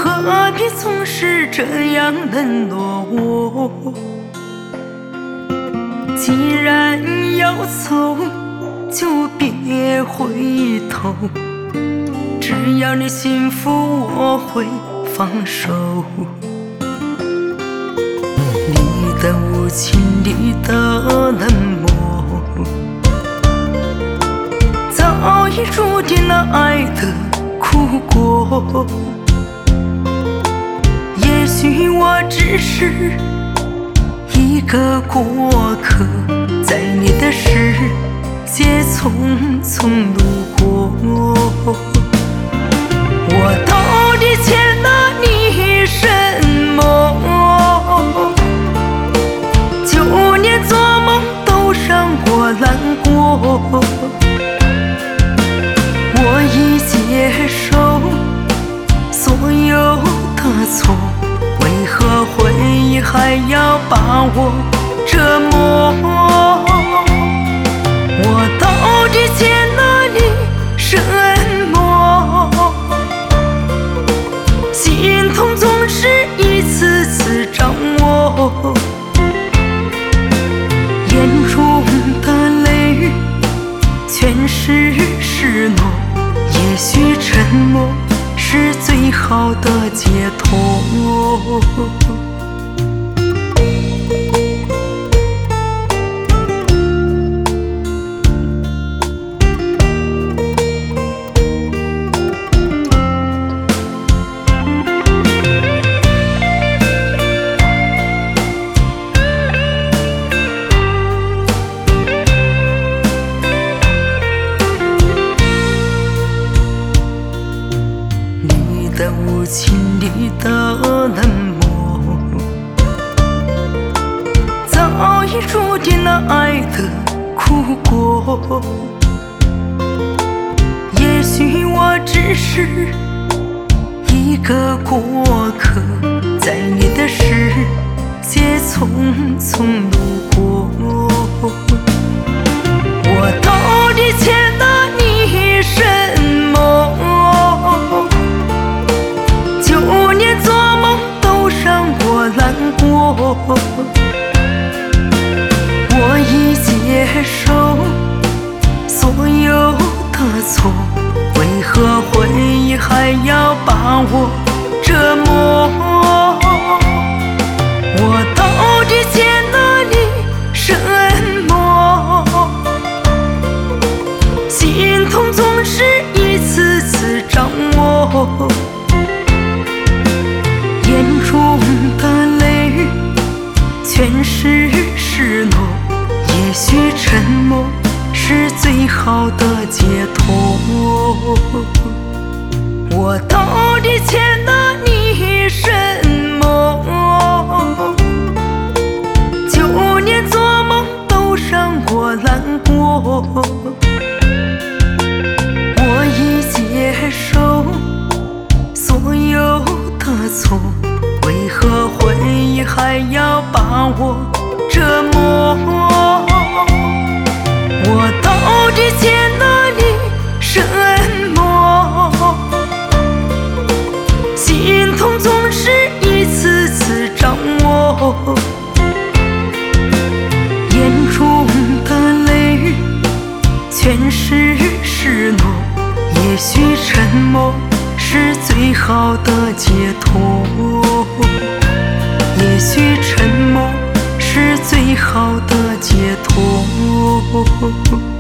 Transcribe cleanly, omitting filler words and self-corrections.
何必总是这样冷落我？既然要走，就别回头。只要你幸福，我会放手。你的无情，你的冷漠，早已注定了爱的苦果。也许我只是一个过客，在你的世界匆匆路过。我到底欠了你什么？9年做梦都让我难过。我已接受所有的错，为何回忆还要把我折磨？我到底欠了你什么？心痛总是一次次掌握，眼中的泪全是失落。也许沉默是最好的解脱。你的无情，你的冷漠，早已注定了爱的苦果。也许我只是一个过客，在你的世界匆匆路过。我到底欠了你什么？9年做梦都让我难过。我已接受所有的错，为何回忆还要把我折磨？我到底欠了你什么？心痛总是一次次掌握，眼中的泪全是失落。也许沉默是最好的解脱。我到底欠了你什么？9年做梦都让我难过。我已接受所有的错，为何回忆还要把我折磨？我到底欠了你什么？心痛总是一次次掌握，眼中的泪全是失落。也许沉默是最好的解脱，也许沉默是最好的解脱。